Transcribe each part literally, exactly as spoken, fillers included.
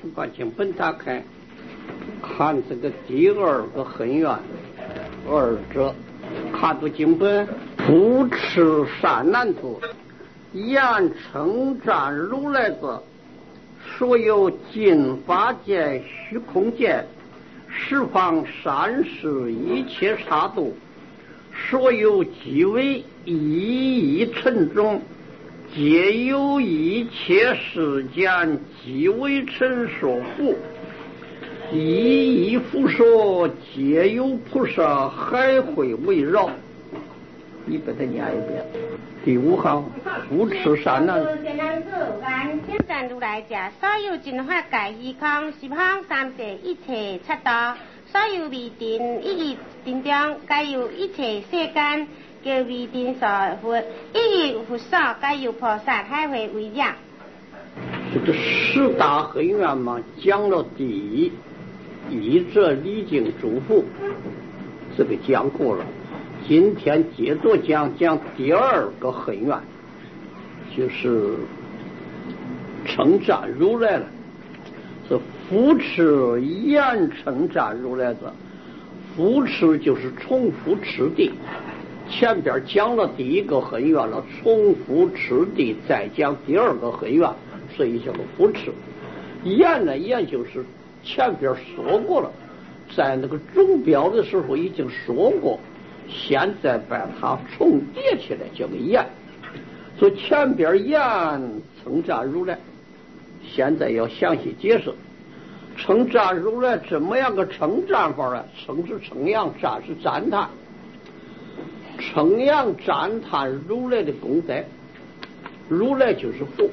把经本打开，看这个第二个很远，二者看读经本，扶持善男子，言称赞如来者，所有尽法界虚空界，十方三世一切刹度，所有即为一一尘中，皆有一切世间即为尘所护，一一复说，皆有菩萨海会围绕。你把它念一遍。第五行，扶持善男子。 善男子，愿称赞如来者，所有尽法界虚空，十方三世一切刹度，所有未定一一定中，皆有一切世间叫未定所佛，一一佛所，皆有菩萨海会围绕。 这个十大很远嘛，讲了第一，依着礼敬诸佛，这个讲过了。今天接着讲讲第二个很远，就是称赞如来了。是扶持言称赞如来者，扶持就是重复持地。前边讲了第一个很远了，重复持地，再讲第二个很远，所以叫做扶持。言呢，言就是前边说过了，在那个总标的时候已经说过。现在把它重叠起来叫个言，所以前边言称赞如来，现在要详细解释。称赞如来怎么样个称赞法啊？称是称扬，赞是赞叹。称扬赞叹如来的功德，如来就是父，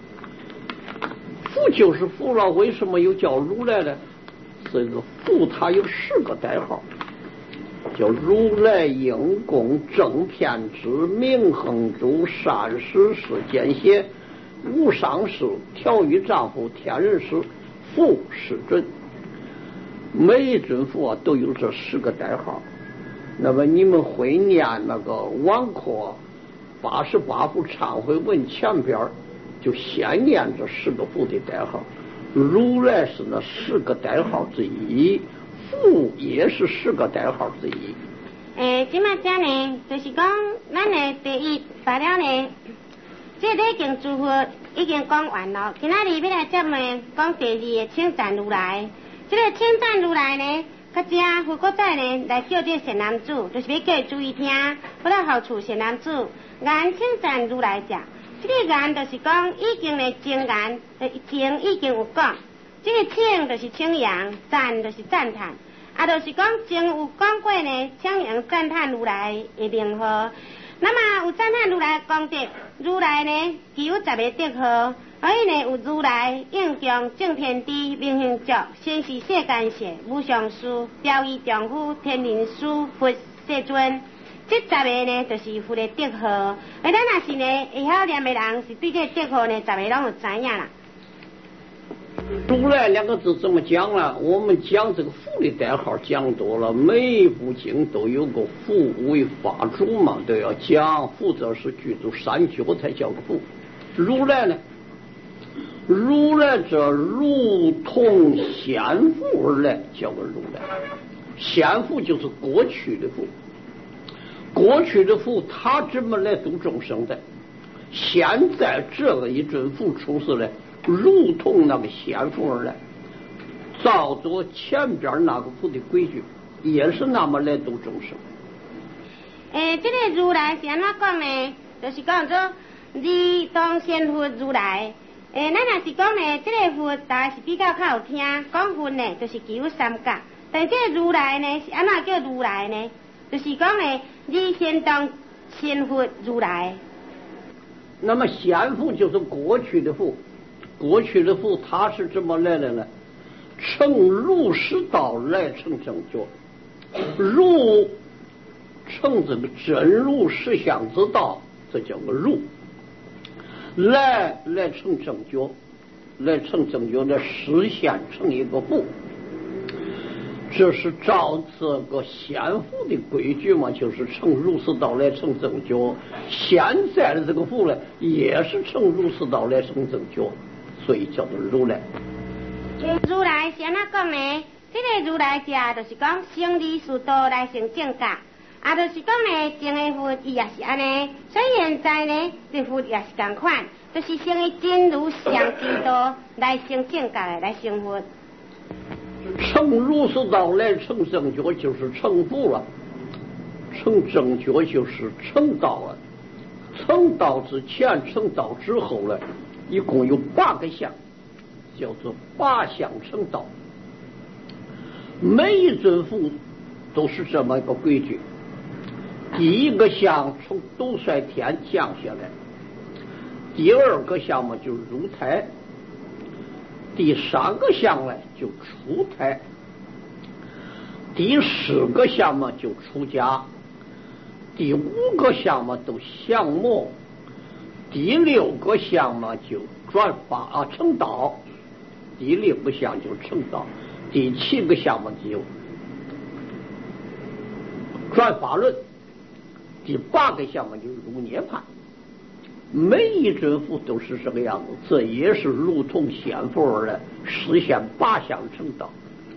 父就是父了。为什么又叫如来呢？这个父它有四个代号。叫如来应供正遍知明恒珠善施世间邪无上师调御丈夫天人师父世尊，每一尊佛都有这四个代号。那么你们会念那个网课八十八部忏悔文前边就先念这四个佛的代号，如来是那四个代号之一，父也是四个代号之一。 诶，即马这呢，就是讲咱的第一发了呢，这礼敬诸佛已经讲完了，今仔日要来接问讲第二个称赞如来。这个称赞如来呢，较正佛国在呢来叫这善男子，就是要叫伊注意听，不到好处善男子，言称赞如来者，这个言就是讲已经呢正言，正已经有讲。这个称就是称扬，赞就是赞叹，啊，就是讲前有讲过呢，称扬赞叹如来的名号。那么有赞叹如来功德，如来呢具有十个德号，所以呢有如来应供正天地明行足先是世间世无上师调御丈夫天人师佛世尊，这十个呢就是佛的德号。而咱若是呢会晓念的人，是对这德号呢十个拢有知影啦。 如来两个字怎么讲了？我们讲这个父的代号讲多了，每一部经都有个父为法主嘛，都要讲父，则是具足三角才叫个父。如来呢，如来者如同先父而来，叫个如来。先父就是过去的父，过去的父他怎么来度众生的？现在这个一尊父出世来，如同那个先父而来，照着前边那个父的规矩，也是那么来度众生。 诶，这个如来是安怎讲呢？就是讲做二当先佛如来。诶，咱若是讲呢，这个佛大概是比较较有听，讲佛呢就是具有三角，但这个如来呢是安怎叫如来呢？就是讲呢，二先当先佛如来。 那么先父就是过去的父。过去的父他是怎么来的呢？乘入世道来成正觉，入乘这个真如实相之道，这叫个入。来来成正觉，来成正觉的实现成一个父，这是照这个先父的规矩嘛，就是乘入世道来成正觉。现在的这个父呢，也是乘入世道来成正觉。所以叫做如来。 如来是安怎讲呢？这个如来家就是讲生理速度来成正觉，啊，就是讲呢，前的佛伊也是安尼，所以现在呢，这佛也是同款，就是生以真如上之道来成正觉的来成佛。 成如是道来成正觉，就是成佛了；成正觉就是成道了。成道之前，成道之后呢，一共有八个相，叫做八相成道。每一尊佛都是这么一个规矩。第一个相从斗率天降下来，第二个相嘛就入胎，第三个相呢就出胎，第四个相嘛就出家，第五个相嘛都降魔，第六个相嘛就转法啊成道，第六个相就成道，第七个相嘛就转法轮，第八个相嘛就入涅槃。每一尊佛都是这个样子，这也是如同仙佛的实现八相成道。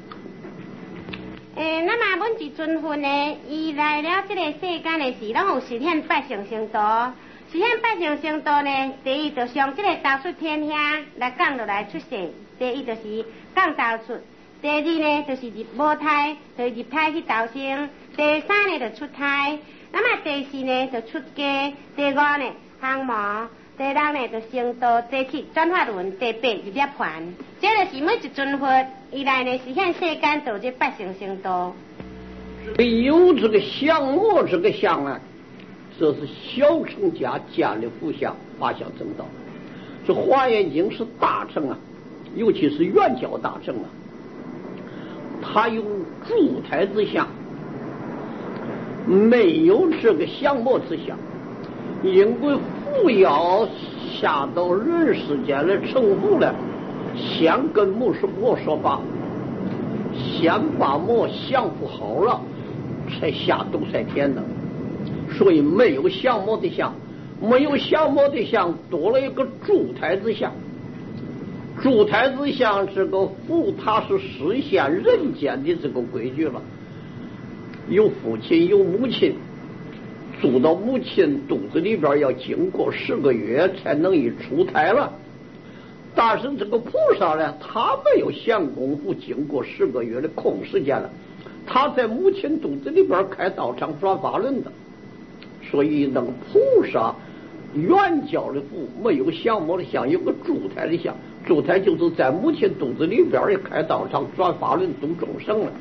诶，那么阮一尊佛呢，伊来了这个世间的时，拢有实现八相成道。实现八相成道呢，第一就上这个道出天兄来降落来出世，第一就是降道出，第二呢就是入母胎，就入胎去道生，第三呢就出胎，那么第四呢就出家，第五呢降魔，第六呢就成道，第七转法轮，第八入涅槃。这就是每一尊佛以来呢实现世间做这八相成道。 有这个降魔这个相啊，这是小乘家建立佛像八相成道。这华严经是大乘啊，尤其是圆教大乘啊，它有助胎之相，没有这个降魔之相。因为佛要下到人世间来成佛了，先跟魔是魔说法，先把魔降服好了，才下斗率天的。所以没有降魔的相，没有降魔的相，多了一个助胎之相。助胎之相，这个佛他是实现人间的这个规矩了。有父亲有母亲，住到母亲肚子里边要经过十个月才能一出胎了。但是这个菩萨呢，他没有闲工夫经过十个月的空时间了，他在母亲肚子里边开道场转法轮的。所以那个菩萨圆教的佛没有降魔的相，有个助胎的相。助胎就是在母亲肚子里边也开道场转法轮度众生了。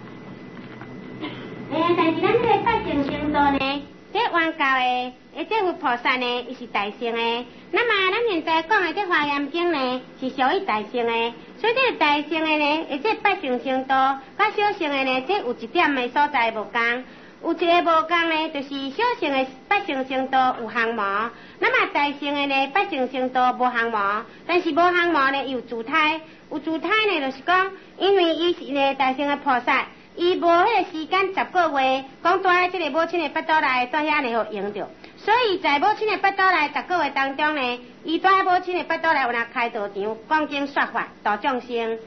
诶，但是咱这个八相成道呢，这原教的，诶，这位菩萨呢，伊是大乘的。那么咱现在讲的这华严经呢，是属于大乘的。所以这个大乘的呢，诶，这八相成道，甲小乘的呢，这有一点的所在无共。有一个无共呢，就是小乘的八相成道有降魔，那么大乘的呢，八相成道无降魔，但是无降魔呢有助胎，有助胎呢，就是讲，因为伊是呢大乘的菩萨。伊无迄个时间十个月，讲住喺这个母亲的腹肚内，住遐呢互用着，所以在母亲的腹肚内十个月当中呢，伊住喺母亲的腹肚内有那开道场，讲经说法，度众生。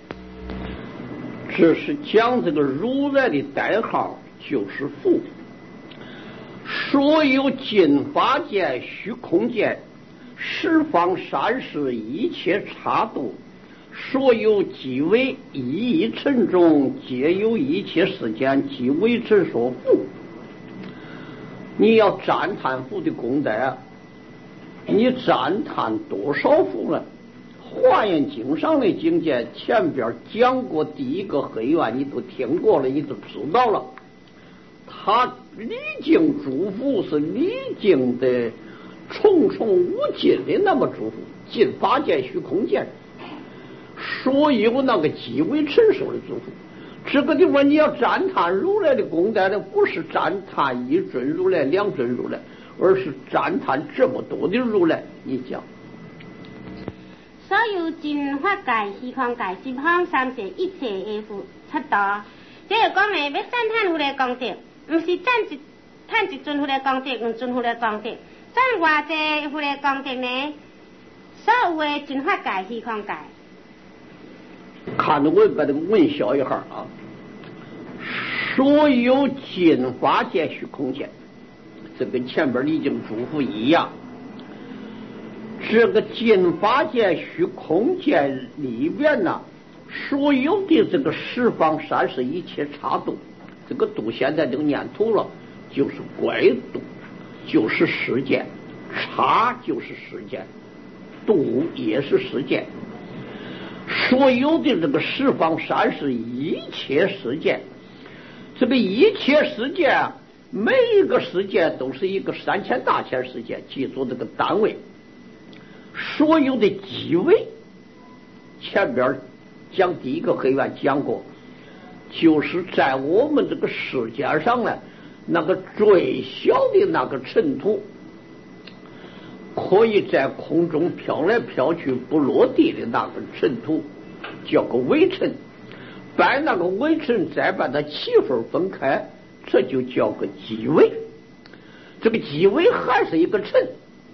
这是讲这个如来的代号就是佛，所有尽法界、虚空界、十方三世一切刹度。所有即为一一尘中，皆有一切世间即为尘所覆。你要赞叹佛的功德，你赞叹多少佛呢？华严经上的经典前边讲过第一个黑愿，你都听过了，你都知道了。他历经诸佛是历经的重重无尽的那么诸佛，尽法界虚空界。所有那个极为成熟的诸佛，这个地方你要赞叹如来的功德呢，不是赞叹一尊如来、两尊如来，而是赞叹这么多的如来。你讲， 所有尽法界、虚空界、十方三世一切的佛出道，这就讲呢，要赞叹佛的功德，不是赞一叹一尊佛的功德，两尊佛的功德，赞偌济佛的功德呢？所有的尽法界、虚空界。 看着我把这个文消一下啊。所有金法界虚空界，这跟前边李靖嘱咐一样。这个金法界虚空界里边呢，所有的这个十方三世一切差度，这个度现在就念图了，就是怪度，就是世界，差就是世界，度也是世界。所有的这个十方三世一切世界，这个一切世界，每一个世界都是一个三千大千世界，记住这个单位。所有的几位，前边讲第一个黑院讲过，就是在我们这个世界上呢，那个最小的那个尘土，可以在空中飘来飘去不落地的那个尘土，叫个微尘。把那个微尘再把它七份分开，这就叫个几微。这个几微还是一个尘，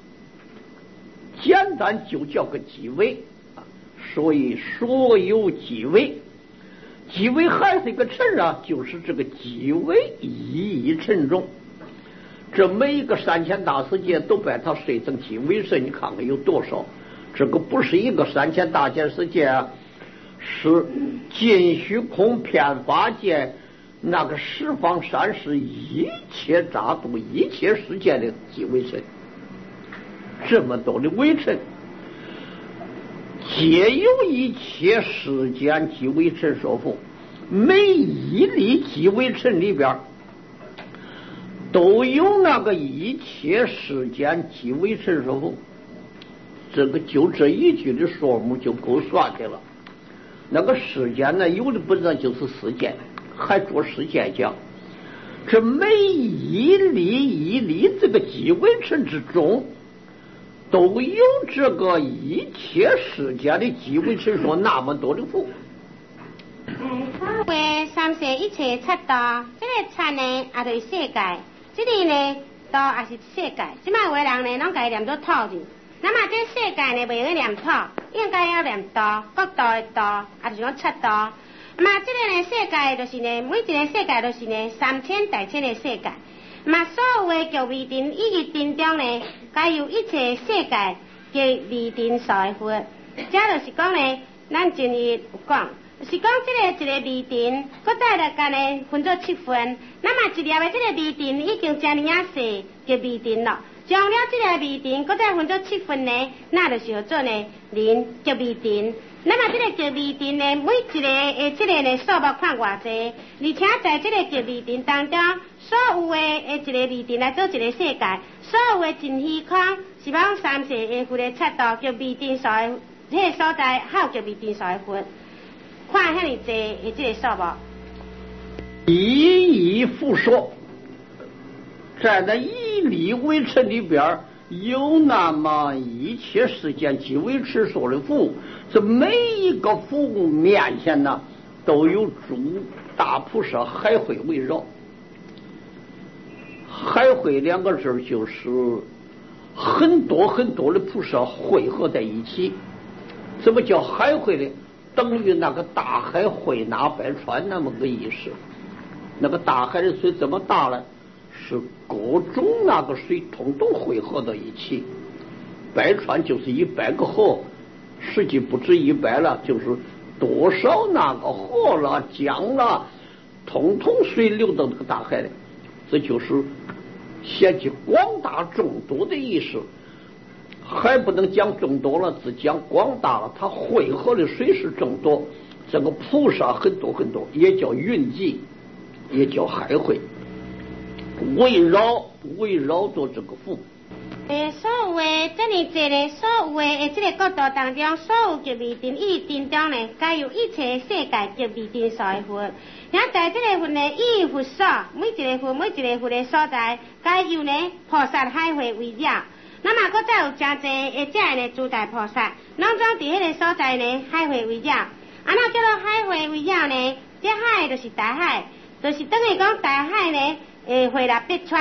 简单就叫个几微，所以所有几微，几微还是一个尘啊，就是这个几微一一尘中，这每一个三千大世界都把它碎成几微尘，你看看有多少？这个不是一个三千大千世界啊，是尽虚空遍法界那个十方三世一切杂度一切世界的几微尘。这么多的微尘，皆有一切世间即微尘所覆，每一粒即微尘里边都有那个一切世间即微尘所覆。这个就这一句的数目就够算的了。那个世间呢，有的本身就是世界，还做世界讲，这每一粒一粒这个即微尘之中，都有这个一切世界的即微尘说那么多的福。 嗯，所谓三世一切七道，这个七呢也就是世界，这里呢道也是世界。即卖话人呢，拢家念做土字。那么这世界呢，袂用念土，应该要念道，各道的道，也就是讲七道。那么这个呢，世界就是呢，每一个世界都是呢三千大千的世界。嘛，所有的叫未定以及定中呢，该有一切世界叫未定所的佛。这就是讲呢，咱前日有讲，就是讲这个一个未定，搁再来干呢分做七分。那么一粒的这个未定已经真尔细，叫未定了。将了这个未定，搁再分做七分呢，那就是叫做呢零叫未定。那么这个叫未定呢，每一个诶这个呢数目看偌济，而且在这个叫未定当中，所有的诶一个未定来做一个世界，所有的真虚空是讲三世的佛的七道叫未定所的迄个所在，还有叫未定所的佛，看遐尼济诶这个数目。 一一复说，在那一粒微尘里边，有那么一切世间即微尘说的福，这每一个福面前呢，都有诸大菩萨海会围绕。海会两个字就是很多很多的菩萨汇合在一起。怎么叫海会呢？等于那个大海汇纳百川那么个意思。那个大海的水这么大呢，是各种那个水统统汇合到一起。百川就是一百个河，实际不止一百了，就是多少那个河了江了，统统水流到这个大海里，这就是显起广大众多的意思。还不能讲众多了，只讲广大了。它汇合的水是众多，这个菩萨很多很多，也叫云集，也叫海会，围绕围绕着这个福。 诶，所有的这么济呢，所有的诶这个角度当中，所有叫未定以定中呢，该有一切世界叫未定所的佛。也在这个佛呢，以佛所，每一个佛每一个佛的所在，该有呢菩萨海会围绕。那么，搁再有真济诶，这样呢诸大菩萨，拢总伫迄个所在呢海会围绕。啊，那叫做海会围绕呢？这海就是大海，就是等于讲大海呢，诶，汇纳百川。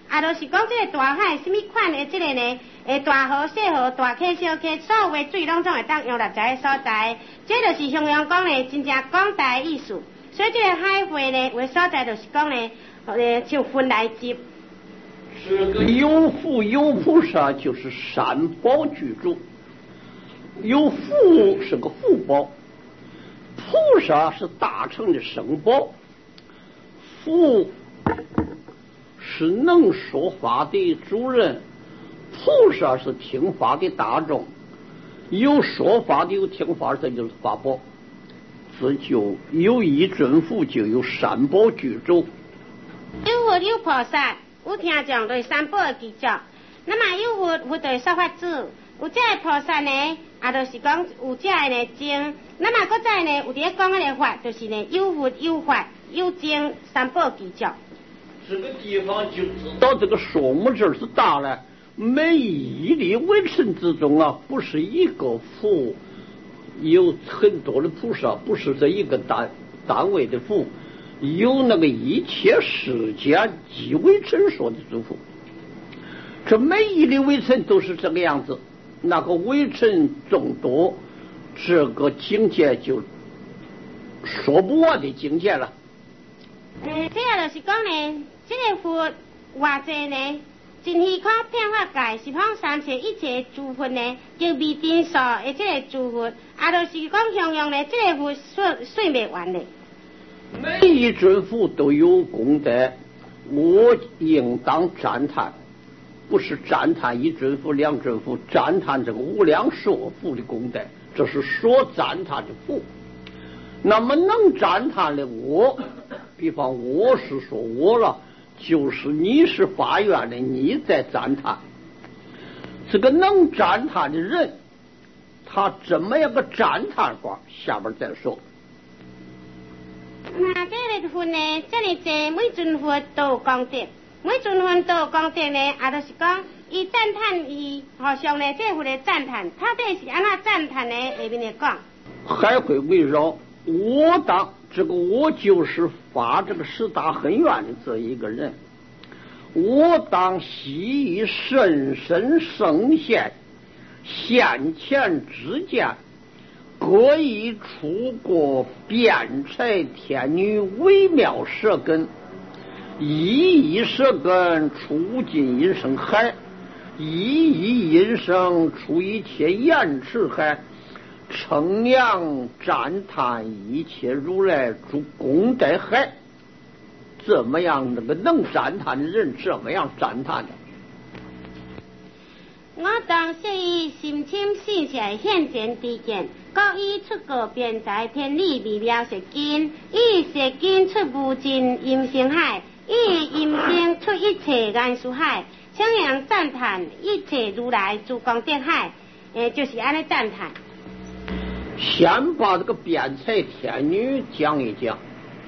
啊，就是讲这个大海，什么款的这个呢？诶，大河、小河、大溪、小溪，所有的水拢总会当用来这个所在。这就是形容讲呢，真正广大的意思。所以这个海会呢，为所在就是讲呢，呃，像分来集。 这个有福有菩萨就是三宝居住，有福是个福报，菩萨是大乘的圣宝，福是能说法的主人，菩萨是听法的大众，有说法的有听法，这就是法宝。这就有一尊佛，就有三宝居住。 有佛有菩萨，有听众就是三宝的基础。那么有佛，佛就是说法子；有这个菩萨呢，也就是讲有这个呢经。那么搁再呢，有伫讲迄个法，就是呢有佛有法有经，三宝基础。 这个地方就知道这个数目字是大了。每一粒微尘之中啊，不是一个佛，有很多的菩萨，不是这一个单单位的佛，有那个一切世间即微尘说的诸佛。这每一粒微尘都是这个样子，那个微尘众多，这个境界就说不完的境界了。 嗯，这个就是讲呢，这个佛偌济呢，真虚空遍法界，十方三世一切诸佛呢，叫未定数的这个诸佛，啊，就是讲形容呢，这个佛说说不完的。 每一尊佛都有功德，我应当赞叹，不是赞叹一尊佛、两尊佛，赞叹这个无量寿佛的功德，这是说赞叹的佛。那么能赞叹的我，比方我是说我了，就是你是发愿的，你在赞叹。这个能赞叹的人，他怎么样个赞叹法？下边再说。 那这个佛呢，这里在每尊佛都有功德，每尊佛都有功德呢，也就是讲，伊赞叹伊，好像呢，这佛的赞叹，他这是按那赞叹呢，下面来讲， 还会围绕我当这个我就是发这个十大很愿的这一个人，我当悉以甚深圣贤现前之见，各以出过辩才天女微妙舌根，一一舌根出尽音声海，一一音声出一切言辞海，称扬赞叹一切如来诸功德海。怎么样那个能赞叹的人怎么样赞叹的？ 我当悉以心清信邪现前之见，各以出过辩才天理微妙舌根，以舌根出无尽音声海，以音声出一切言辞海，称扬赞叹一切如来诸功德海。诶，就是安尼赞叹。 先把这个辩才天女讲一讲。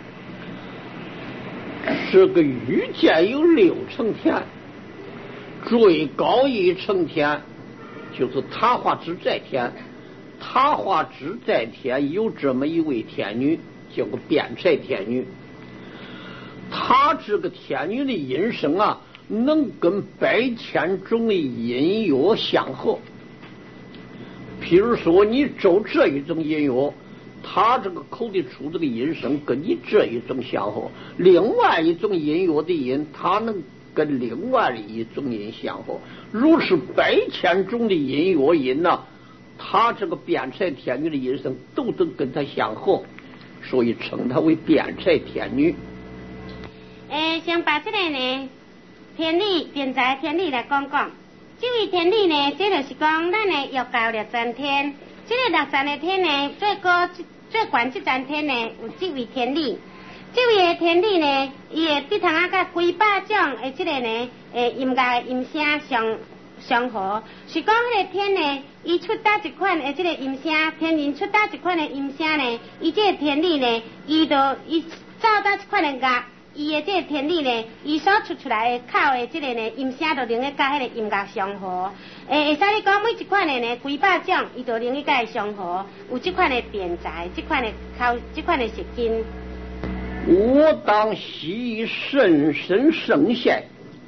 这个欲界有六层天，最高一层天就是塔化自在天。塔化自在天有这么一位天女，叫个辩才天女。她这个天女的音声啊，能跟百千种的音乐相合。譬如说，你奏这一种音乐，他这个口里出这个音声跟你这一种相合，另外一种音乐的音，它能跟另外的一种音相合，如是百千种的音乐音呢、啊，他这个辩才天女的音声都能跟他相合，所以称他为辩才天女。 诶，先把这个呢天理辩才天理来讲讲。这位天理呢，这就是讲咱的欲界六层天。这个六层的天呢，最高最悬这层天呢，有这位天理。这位的天理呢，伊会比通啊甲几百种的这个呢，诶音乐音声相相合。是讲迄个天呢，伊出打一款的这个音声，天人出打一款的音声呢，伊这个天理呢，伊就伊照打一款的乐。伊的这个天理呢，伊所出出来的口的这个呢音声，就能够甲迄个音乐相合。诶，会使你讲每一款的呢，几百种，伊就能够甲伊相合。有这款的辩才，这款的口，这款的舌根。 我当悉以甚深圣贤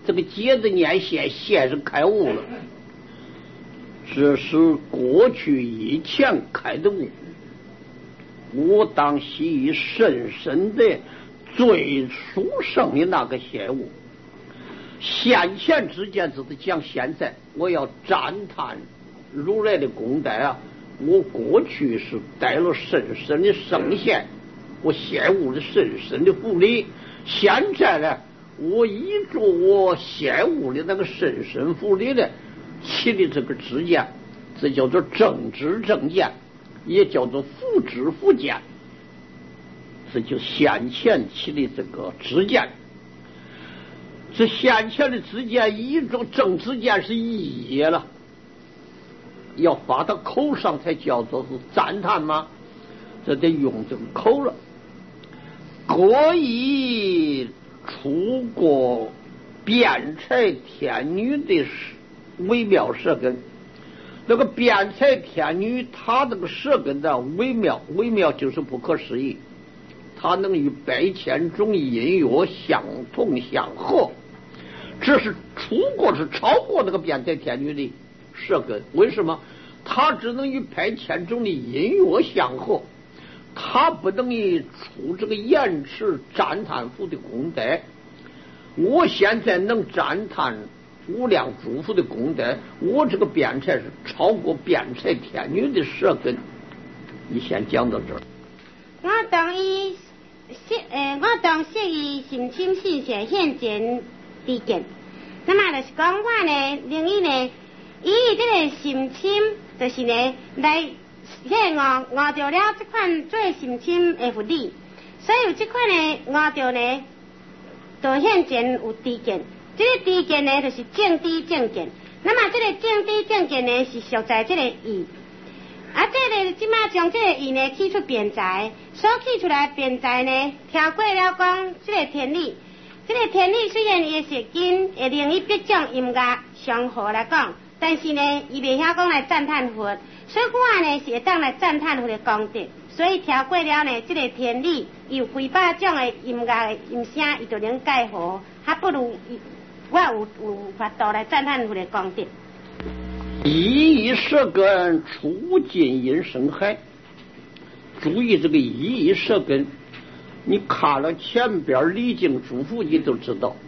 这个接着念线，线是开悟了，这是过去以前开的悟。我当系深深的最殊胜的那个显悟。先前之间就是讲现在，我要赞叹如来的功德啊！我过去是带了深深的圣贤，我显悟了深深的福利。现在呢，我依着我显悟的那个深深福利的起的这个知见，这叫做正知正见，也叫做福知福见。这就先前起的这个知见。这先前的知见，一种正知见是一业了，要发到口上才叫做是赞叹吗？这得用这个口了。过以出过辩才天女的微妙舌根，那个辩才天女，她这个舌根的微妙，微妙就是不可思议，它能与百千种音乐相同相合。这是出过是超过那个辩才天女的舌根，为什么？它只能与百千种的音乐相合，它不能与出这个言辞赞叹佛的功德。我现在能赞叹无量诸佛的功德，我这个辩才是超过辩才天女的舌根。你先讲到这儿。 我当伊呃，我当适宜心清信显现前知见。那么就是讲我呢，另一呢，以这个心清，就是呢来现我我着了这款做心清的福利，所以有这款呢，我着呢，就现前有知见。这个知见呢，就是正知正见。那么这个正知正见呢，是属在这个义。啊，这个即马将这个义呢起出辩才，所起出来辩才呢，跳过了讲这个天理。这个天理虽然伊是跟会令伊别种音乐相合来讲，但是呢，伊袂晓讲来赞叹佛，所以我呢是会当来赞叹佛的功德。所以跳过了呢，这个天理有几百种的音乐的音声，伊就能解合，还不如我有有法度来赞叹佛的功德。 一一舌根出尽音声海，注意这个一一舌根。你看了前边礼敬诸佛，你都知道，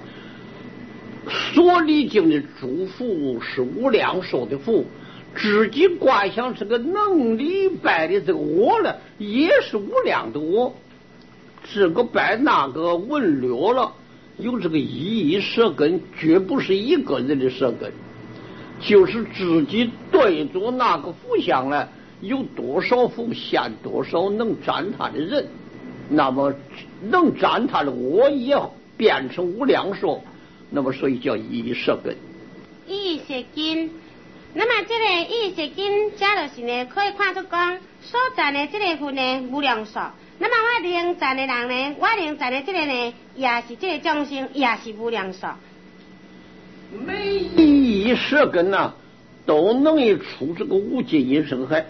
所礼敬的诸佛是无量寿的佛，自己观想这个能礼拜的这个我呢，也是无量的我。这个拜那个文略了，有这个一一舌根，绝不是一个人的舌根，就是自己对着那个佛像呢，有多少佛现多少能赞叹的人。那么能赞叹的我也变成无量寿，那么所以叫一一舌根。 一一舌根，那么这个一一舌根，加就是呢，可以看出讲所赞的这个佛呢无量寿。那么我能赞的人呢，我能赞的这个呢，也是这个众生，也是无量寿。 每一一舌根呐、啊，都能出这个无尽音声海。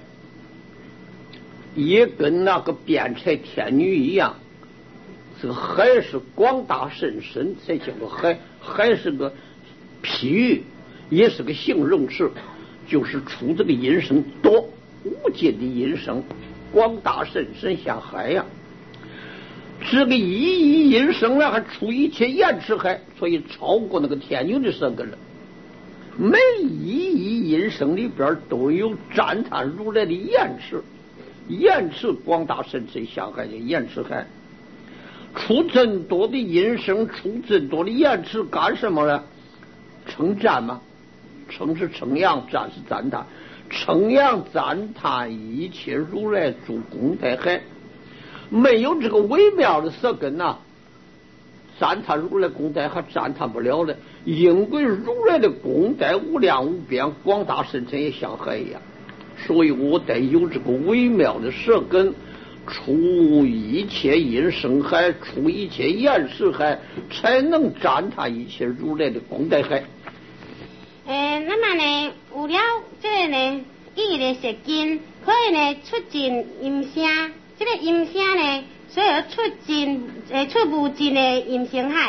也跟那个辩才天女一样，这个海是广大甚深，才叫做海。海是个譬喻，也是个形容词，就是出这个音声多，无尽的音声，广大甚深像海呀、啊。这个一一音声呢，还出一切言辞海，所以超过那个天女的舌根了。每一一音声里边都有赞叹如来的言辞。言辞广大甚深像海的言辞海，出真多的音声，出真多的言辞，干什么呢？称赞吗？称是称扬，赞是赞叹，称扬赞叹一切如来诸功德海。没有这个微妙的舌根呐、啊，赞叹如来功德还赞叹不了的，因为如来的功德无量无边，广大深深也像海一样。所以我得有这个微妙的舌根，出一切音声海，出一切言辞海，才能赞叹一切如来的功德海。 呃，那么呢，有了这个呢，意的舌根，可以呢出尽音声，这个音声呢，所以出尽呃出无尽的音声海，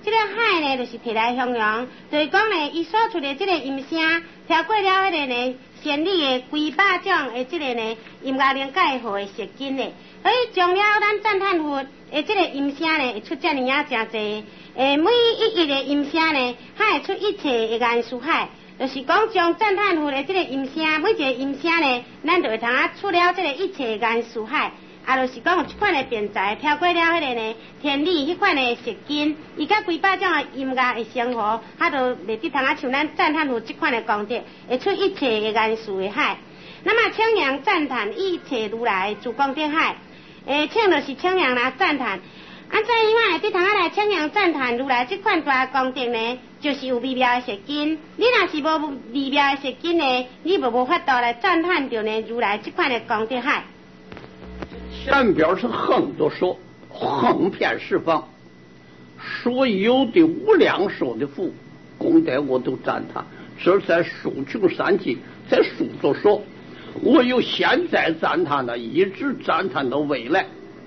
这个海呢，就是摕来形容，就是讲呢，伊所出的这个音声，超过了迄个呢，旋律的几百种的这个呢，音乐灵介好的色金的，所以将了咱赞叹佛的这个音声呢，会出遮尔啊真济。诶，每一页的音声呢，它会出一切的元素海，就是讲将赞叹佛的这个音声，每一个音声呢，咱就会通啊出了这个一切的元素海。啊，就是讲有这款的辩才，超过了迄个呢天理迄款的色金，伊甲几百种的音乐的生活，它都袂得通啊像咱赞叹佛这款的功德，会出一切的元素的海。那么称扬赞叹一切如来主功德海，诶，称就是称扬啦赞叹。啊，怎样会得通啊来称扬赞叹如来这款大功德呢？就是有微妙的色金。你若是无微妙的色金呢，你无无法度来赞叹着呢如来这款的功德海。 前边是横着说，横遍十方，所有的无量寿的福功德我都赞叹。这在数穷三际，在数着说，我有现在赞叹的，一直赞叹到未来，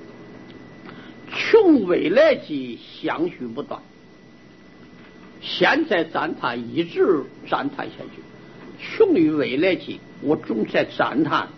穷未来际相续不断。现在赞叹一直赞叹下去，穷于未来际，我总在赞叹。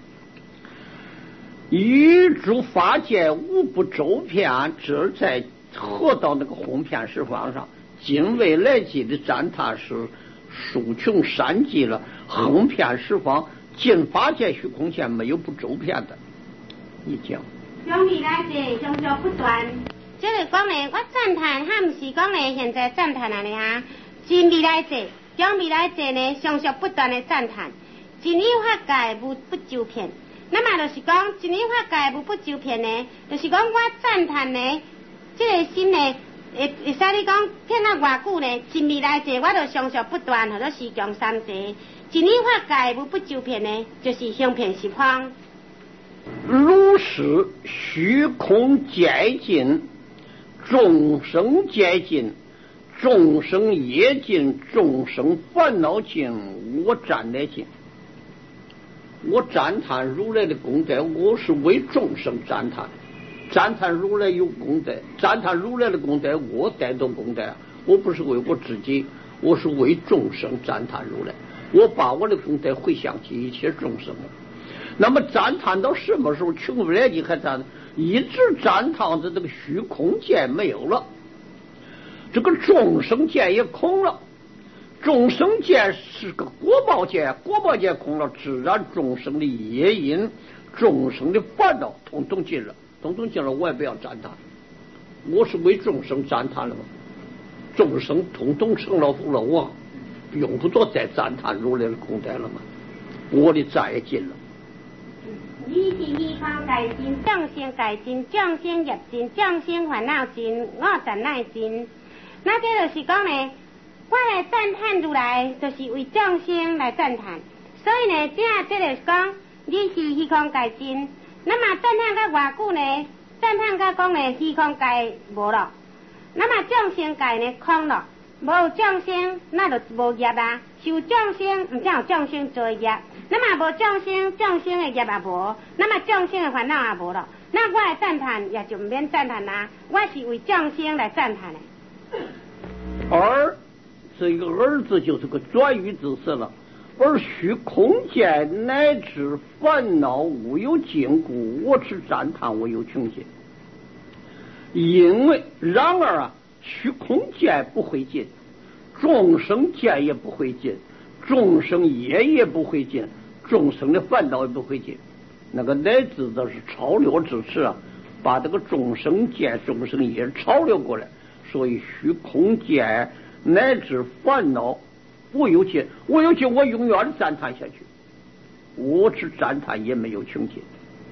宇诸法界无不周遍，这在合到那个宏遍十方上。今未来际的赞叹是数穷三际了，横遍十方，尽法界虚空界没有不周遍的。你讲。 将未来际相续不断，即个讲呢，我赞叹，还唔是讲呢现在赞叹安尼啊？尽未来际，将未来际呢相续不断的赞叹，尽有法界无不周遍。那么就是讲，真理法界无不周遍呢，就是讲我赞叹呢，这个心呢，会会使你讲骗了偌久呢，真未来际我就相续不断，或者是强三世，真理法界无不周遍呢，就是行遍十方。 如是虚空皆尽，众生皆尽，众生业尽，众生烦恼尽，我赞得尽。我赞叹如来的功德，我是为众生赞叹，赞叹如来有功德，赞叹如来的功德，我得到功德，我不是为我自己，我是为众生赞叹如来，我把我的功德回向给一切众生。那么赞叹到什么时候？穷未来际还赞，一直赞叹的这个虚空界没有了，这个众生界也空了。众生界是个果报界，果报界空了，自然众生的业因、众生的烦恼统统尽了，统统尽了，我也不要赞叹，我是为众生赞叹了吗？众生统统成了佛了，我用不着再赞叹如来的功德了吗？我的债也尽了。 你是虚空界尽，众生界尽，众生业尽，众生烦恼尽，我赞乃尽。那这就是讲呢，我来赞叹如来，就是为众生来赞叹。所以呢，这这就是讲，你是虚空界尽。那么赞叹到偌久呢？赞叹到讲呢，虚空界无了，那么众生界呢空了，无有众生，那就无业啊。受众生，唔才有众生做业。那么无众生，众生的业也无，那么众生的烦恼也无了。那我来赞叹也就唔免赞叹啦，我是为众生来赞叹的。 而这个儿子就是个转语之词了。而虚空界乃至烦恼无有禁锢，我只赞叹我有穷尽。因为然而啊，虚空界不会尽，众生界也不会尽，众生业也不会尽，众生的烦恼也不会尽。那个乃至的是超略之词啊，把这个众生界、众生业超略过来，所以虚空界乃至烦恼我有尽，我有尽，我永远的赞叹下去，我只赞叹也没有穷尽。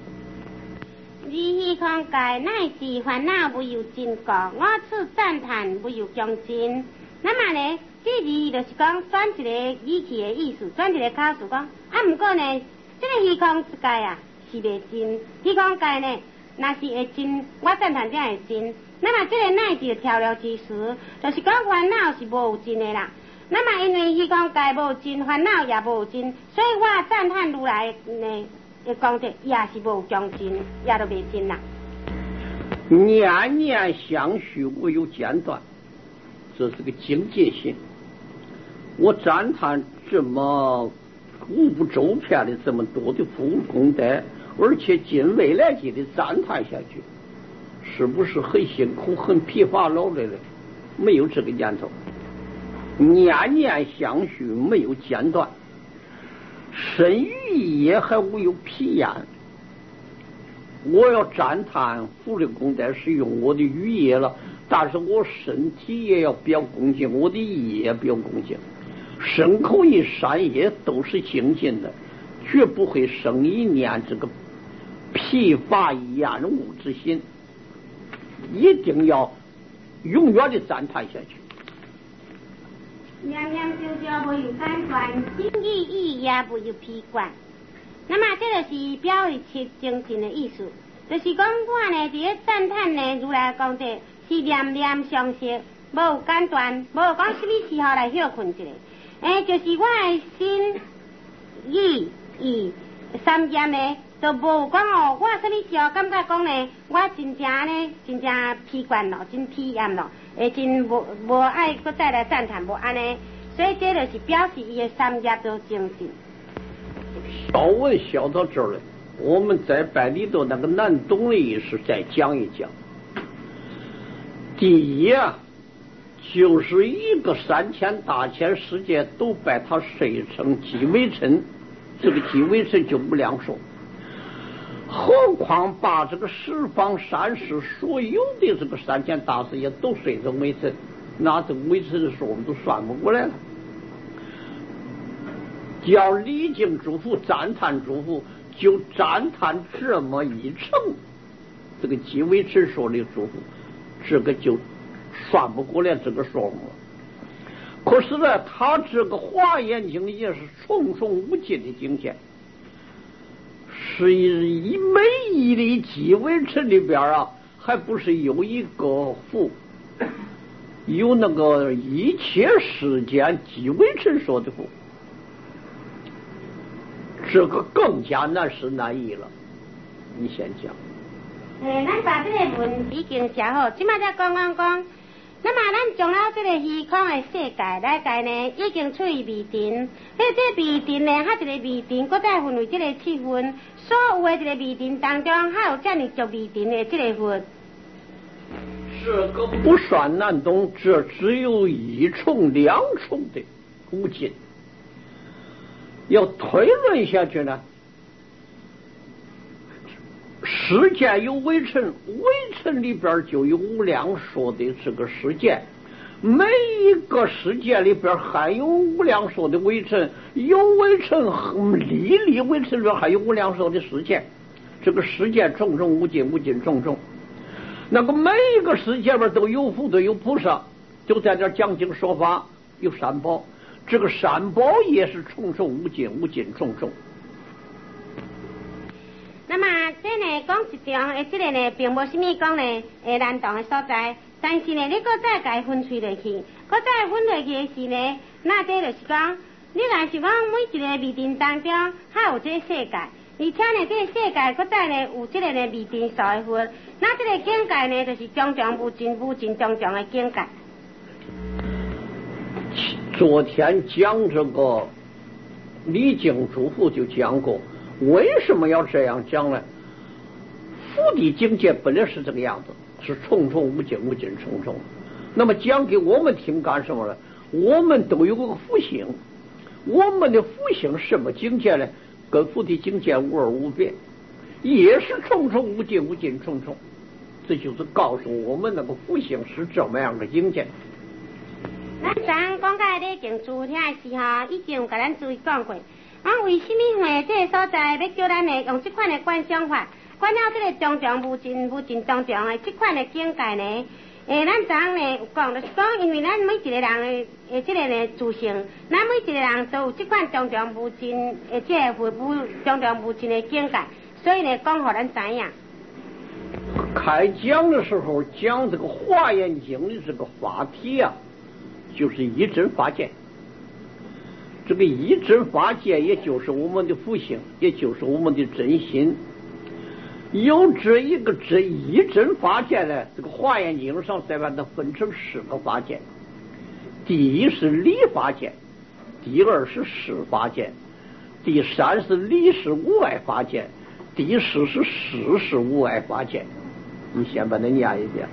你虚空界乃至烦恼无有尽过，我此赞叹无有穷尽。那么呢，这字就是讲转一个语气的意思，转一个口述讲。啊，不过呢，这个虚空界啊是未尽，虚空界呢，若是会尽，我赞叹才会尽。那么这个乃至调料之词，就是讲烦恼是无有尽的啦。那么因为虚空界无尽，烦恼也无尽，所以我赞叹如来呢的功德也是无穷尽，也都未尽啦。 念念相续，我有间断。 这是个警戒性。我赞叹这么无不周遍的这么多的服务功德，而且尽未来际的赞叹下去，是不是很辛苦、很疲乏劳累的？没有这个念头，念念相续，没有间断，身语也还无有疲厌。我要赞叹福的功德是用我的语业了，但是我身体也要表恭敬，我的意也表恭敬。身口意善业都是精进的，绝不会生一念这个疲乏厌恶之心，一定要永远的赞叹下去。 念念久久不有间断，心意意也不有疲倦。那么这就是表示七精进的意思，就是讲我呢伫咧赞叹呢如来功德是念念相续，无有间断，无有讲什么时候来休困一下。诶，就是我的心意意三件呢，都无讲哦，我什么时候感觉讲呢，我真正呢，真正疲倦咯，真体验咯，诶，真无无爱搁再来赞叹无安尼，所以这就是表示伊的三业都精进。 小问小到这儿了，我们再把里头那个难懂的意思再讲一讲。第一啊，就是一个三千大千世界都把它设成几微尘，这个几微尘就无量寿，何况把这个十方三世所有的这个三千大世界都设成微尘，那这个微尘的数我们都算不过来了。要礼敬诸佛，赞叹诸佛，就赞叹这么一乘，这个几微尘说的诸佛，这个就算不过来这个数目。可是呢，他这个华严经也是重重无尽的境界，是一每一粒几微尘里边啊，还不是有一个佛，有那个一切世间几微尘说的佛。这个更加难是难易了，你先讲。 诶，咱把这个文已经写好，即摆才讲讲讲。那么咱将了这个虚空的世界来解呢，已经处于微尘。迄这微尘呢，还一个微尘，搁再分为这个七分。所有的这个微尘当中，还有这么足微尘的这个分。 这个不算难懂，这只有一重两重的无尽。要推论下去呢，世界有微尘，微尘里边就有无量说的这个世界，每一个世界里边还有无量说的微尘，有微尘粒粒微尘里边还有无量说的世界，这个世界重重无尽，无尽重重。那个每一个世界边都有佛，都有菩萨，就在这讲经说法，有三宝。这个三宝也是重重无尽，无尽重重。 那么这呢讲一点，诶，这个呢并无什么讲呢诶难懂的所在，但是呢，你搁再改分开落去，搁再分落去的是呢，那这就是讲，你若是讲每一个微尘当中还有这个世界，而且呢，这个世界搁再呢有这个呢微尘数的分，那这个境界呢就是种种无尽无尽种种的境界。 昨天讲这个礼敬诸佛就讲过，为什么要这样讲呢？佛的境界本来是这个样子，是重重无尽，无尽重重。那么讲给我们听干什么呢？我们都有个佛性，我们的佛性什么境界呢？跟佛的境界无二无别，也是重重无尽，无尽重重。这就是告诉我们那个佛性是这么样的境界。 咱昨讲到礼敬诸佛的时候，已经有甲咱注意讲过。啊，为什么会这个所在要叫咱呢用这款的观想法，观了这个种种无尽无尽种种的这款的境界呢？诶，咱昨呢有讲，就是讲，因为咱每一个人的诶这个呢自性，咱每一个人都有这款种种无尽诶这个无种种无尽的境界，所以呢讲互咱知影。 开讲的时候讲这个华严经的这个法题啊，就是一真法界。这个一真法界也就是我们的佛性，也就是我们的真心。有这一个真一真法界呢，这个华严经上再把它分成十个法界。 第一是理法件，第二是事法件，第三是理事无碍法件，第四是事事无碍法件。你先把它念一遍。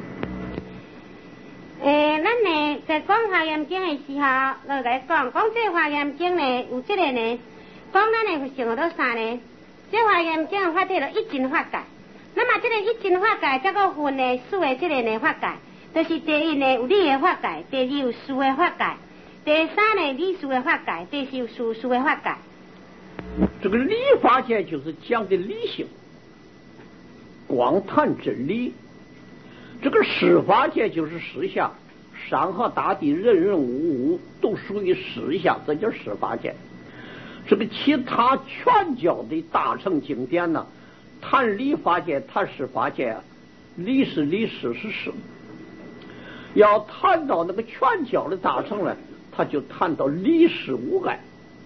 诶，咱呢在讲《华严经》的时候，就来讲讲这《华严经》呢有这个呢，讲咱的佛性有多三呢？这《华严经》发展了一真法界，那么这个一真法界，这个分呢四个这个呢法界，就是第一呢有理的法界，第二有事的法界，第三呢理事的法界，第四有事事的法界。 这个理法界就是讲的理性，光谈真理。这个事法界就是事相，山河大地人人物物都属于事相，这叫事法界。这个其他全教的大乘经典呢，谈理法界谈事法界啊，理是理，事是事。要谈到那个全教的大乘呢，他就谈到理事无碍。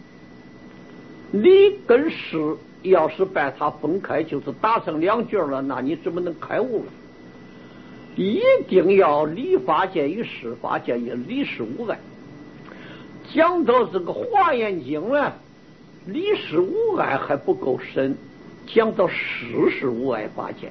理跟事要是把它分开，就是打成两句了，那你怎么能开悟了？一定要理法界与事法界也理事无碍。讲到这个华严经呢，理事无碍还不够深，讲到事事无碍法界。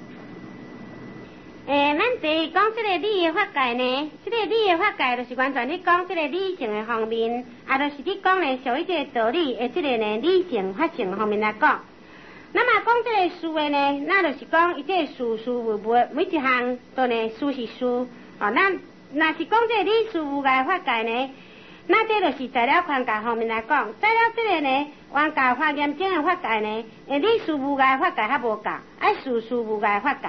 诶，咱第一讲这个理的法界呢，这个理的法界就是完全咧讲这个理性的方面，啊，就是咧讲呢属于这个道理的这个呢理性法性方面来讲。那么讲这个事的呢，那就是讲伊这个事事物物每一项都呢事是事，哦，那那是讲这个理事无碍法界呢，那这就是材料框架方面来讲，材料这个呢，原教华严经的法界呢，诶，理事无碍法界还无够，爱事事无碍法界。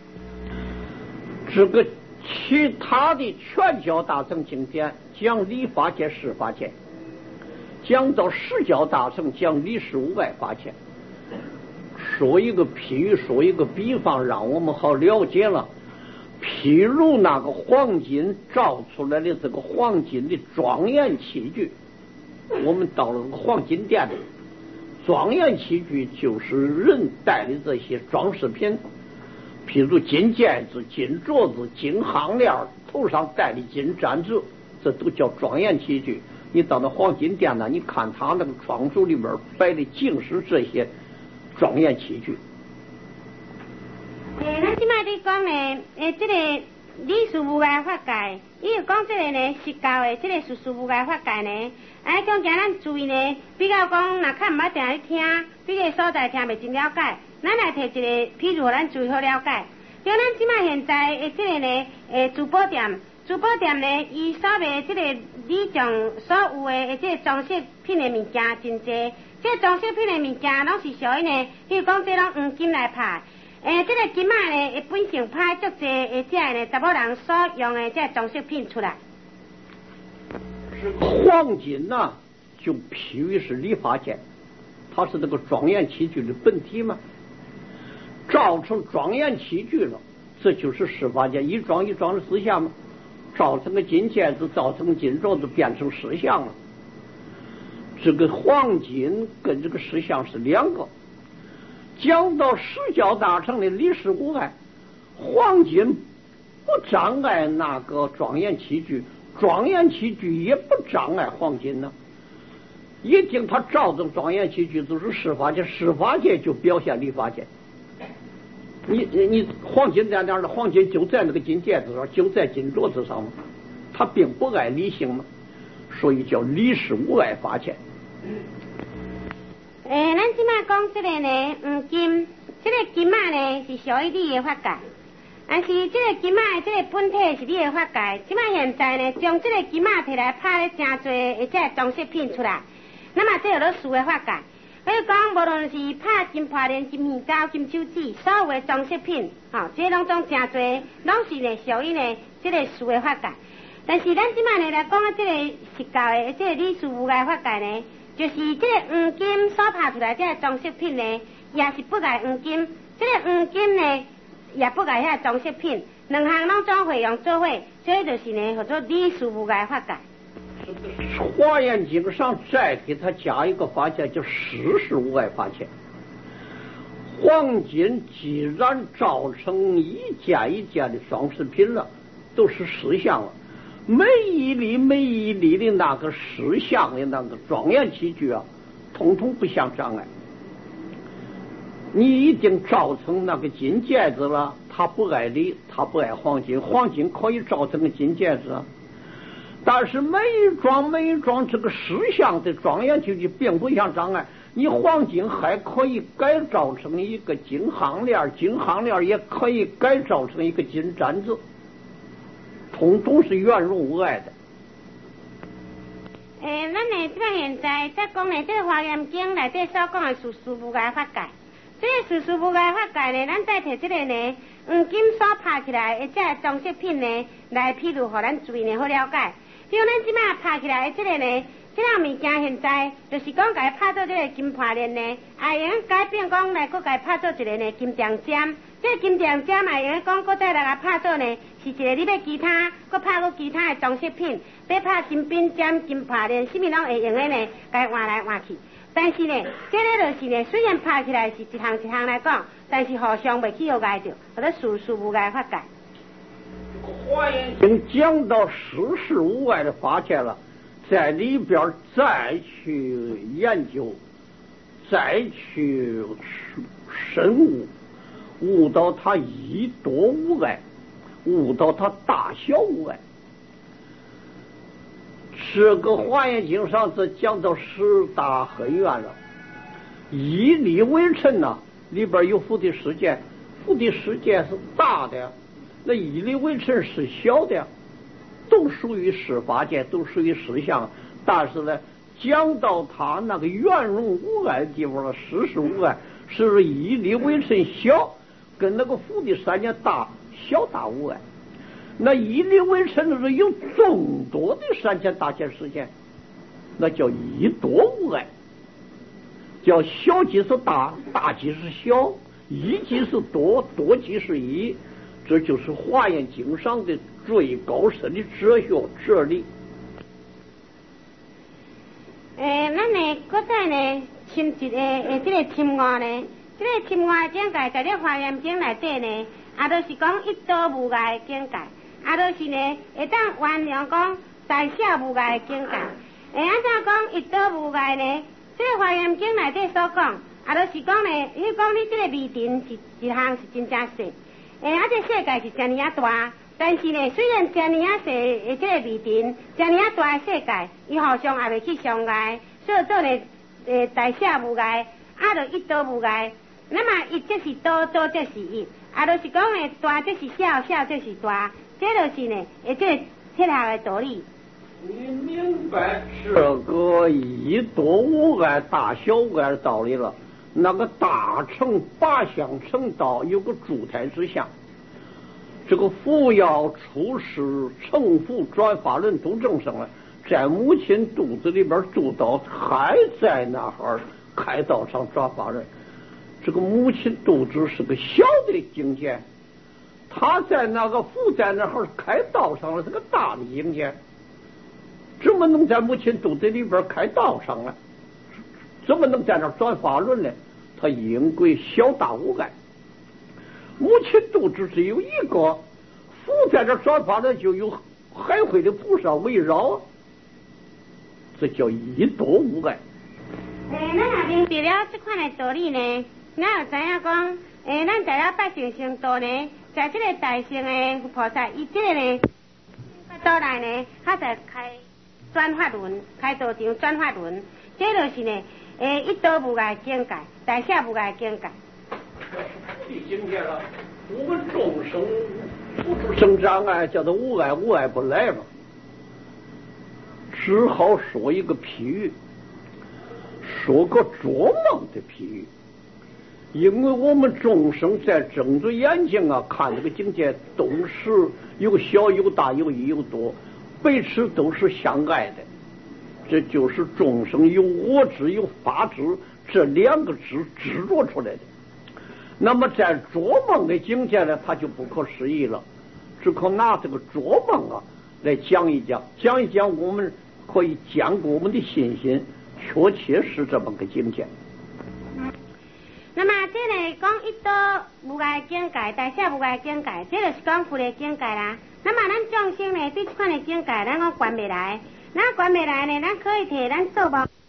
这个其他的全教大乘经典讲理法界事法界，讲到释教大乘讲理事无碍法界。说一个譬喻，说一个比方，让我们好了解了。譬如那个黄金照出来的这个黄金的庄严器具，我们到了黄金店里，庄严器具就是人戴的这些装饰品，譬如金戒指、金镯子、金项链，头上戴的金簪子，这都叫庄严器具。你到那黄金店呢，你看他那个窗橱里面摆的尽是这些庄严器具。 诶，咱即摆咧讲呢，诶，这个理事无碍法界，伊就讲这个呢，实教的这个事事无碍法界呢，哎，讲讲咱注意呢，比较讲若较毋捌定咧听，这个所在听袂真了解，咱来摕一个譬如咱注意好了解。就咱即摆现在诶，这个呢，诶，珠宝店，珠宝店呢，伊所卖这个礼像所有的这个装饰品的物件真济。这装饰品的物件拢是属于呢，比如讲这拢黄金来拍，诶，这个金仔呢，会本性拍足济诶，这呢查某人所用的这装饰品出来。 黄金呐、啊，就譬喻是理法界，它是这个庄严器具的本体嘛，造成庄严器具了，这就是事法界，一桩一桩的事相嘛，造成个金戒指，造成金镯子，变成事相了。这个黄金跟这个事相是两个。讲到释教大乘的理事无碍，黄金不障碍那个庄严器具，庄严器具也不障碍黄金呢。一定他照着庄严器具就是事法界，事法界就表现理法界。你你黄金在哪儿呢？黄金就在那个金戒指上，就在金镯子上嘛，它并不碍理性嘛，所以叫理事无碍法界。 诶，咱即摆讲这个呢，黄金，这个金仔呢是属于理的法界，但是这个金仔这个本体是理的法界。即摆现在呢，将这个金仔摕来拍咧真侪的这个装饰品出来，那么这落事的法界。比如讲，无论是拍金破链、金面罩、金手指，所有的装饰品，吼、哦，这拢总真侪，拢是呢属于呢这个事的法界。但是咱即摆呢来讲啊，这个实教的这个理事无碍法界呢，就是这个黄金所拍出来这个装饰品呢，也是不碍黄金，这个黄金呢也不碍遐装饰品，两项拢总会用做伙，所以就是呢叫做理事无碍法界。 华严经上再给他加一个法界，叫事事无碍法界。黄金既然造成一件一件的装饰品了，都是事相了， 每一粒每一粒的那个事项的那个庄严器具啊，统统不相障碍。你一定造成那个金戒指了，他不爱礼，他不爱黄金，黄金可以造成个金戒指啊。但是每一桩每一桩这个事项的庄严器具并不相障碍。你黄金还可以改造成一个金项链，金项链也可以改造成一个金簪子，统统是圆融无碍的。 诶，咱呢，这个现在在讲呢，这个《华严经》内底所讲的事事无碍法界，这个事事无碍法界呢，咱再摕这个呢，黄金所拍起来的这个装饰品呢，来披露，互咱注意呢好了解。比如咱即摆拍起来的这个呢，这样物件现在就是讲，甲伊拍做这个金盘链呢，也用改变讲来，佮甲伊拍做一个呢金锭尖。这个金锭尖嘛，用讲佮再来甲拍做呢，是一个你要其他，佮拍佮其他的装饰品，要拍金边尖、金盘链，什么拢会用的呢？甲伊换来换去。但是呢，这个就是呢，虽然拍起来是一项一项来讲，但是互相袂去有碍着，或者事事无碍法界。 华严经讲到事事无碍的法界了，在里边再去研究，再去深悟，悟到它一多无碍，悟到它大小无碍。这个华严经上是讲到十大很远了，以理为尘呐、啊，里边有福的世界，福的世界是大的呀，那以理为尘是小的呀，都属于十法界，都属于实相。但是呢，讲到他那个圆融无碍的地方了，事事无碍，是以理为尘小，跟那个福的三界大，小大无碍。那以理为尘是有众多的三千大千世界，那叫一多无碍，叫小即是大，大即是小，一即是多，多即是一。这就是华严经上的最高深的哲学哲理。 诶，咱呢，搁再呢，深一个诶，这个深外呢，这个深外境界，在这华严经内底呢，啊，都是讲一多无碍的境界。啊，就是呢，会当原谅讲大小无碍的境界。会安怎讲一多无碍呢？这个华严经内底所讲，啊，就是讲呢，伊讲你这个微尘是一项是真正细，诶，啊，这世界是真尔大，但是呢，虽然真尔细的这个微尘，真尔大的世界，伊互相也袂去相碍，所以做呢，诶，大小无碍，啊，就一多无碍。那么一即是多，多即是一，啊，就是讲呢，大即是小，小即是大。这就是呢，诶，这这下的道理。 你明白这个一多无碍、大小无碍的道理了。那个大乘八相成道有个诸台之相，这个佛要出世成佛转法轮度众生了，在母亲肚子里边度道，还在那儿开道场转法轮。这个母亲肚子是个小的境界。他在那个佛在那儿开道上了，是个大的境界，怎么能在母亲肚子里边开道上呢？怎么能在那儿转法轮呢？他应归小大无碍。母亲肚子只有一个，佛在这转法轮就有海会的菩萨围绕，这叫一多无碍。 诶，咱也明白了这款的道理呢，咱又知影讲，诶，咱在了百姓成道呢。在这个大乘的菩萨，伊这个呢，倒来呢，他在开转法轮，开道场转法轮，这就是呢，诶，一多无碍境界，大小无碍境界。 这境界了，我们众生不生障碍，叫做无碍，无碍不来嘛。只好说一个譬喻，说个做梦的譬喻。因为我们众生在睁着眼睛啊看这个境界，都是有小有大，有一有多，彼此都是相爱的。这就是众生有我执有法执这两个执执着出来的。那么在做梦的境界呢，它就不可思议了，只可拿这个做梦啊来讲一讲，讲一讲，我们可以坚固我们的信心，确切是这么个境界。 那么这个讲一道无碍境界，大小无碍境界，这就是讲佛的境界啦。那么咱众生呢，对这款的境界，咱讲关袂来，咱关袂来呢，咱可以摕咱做梦。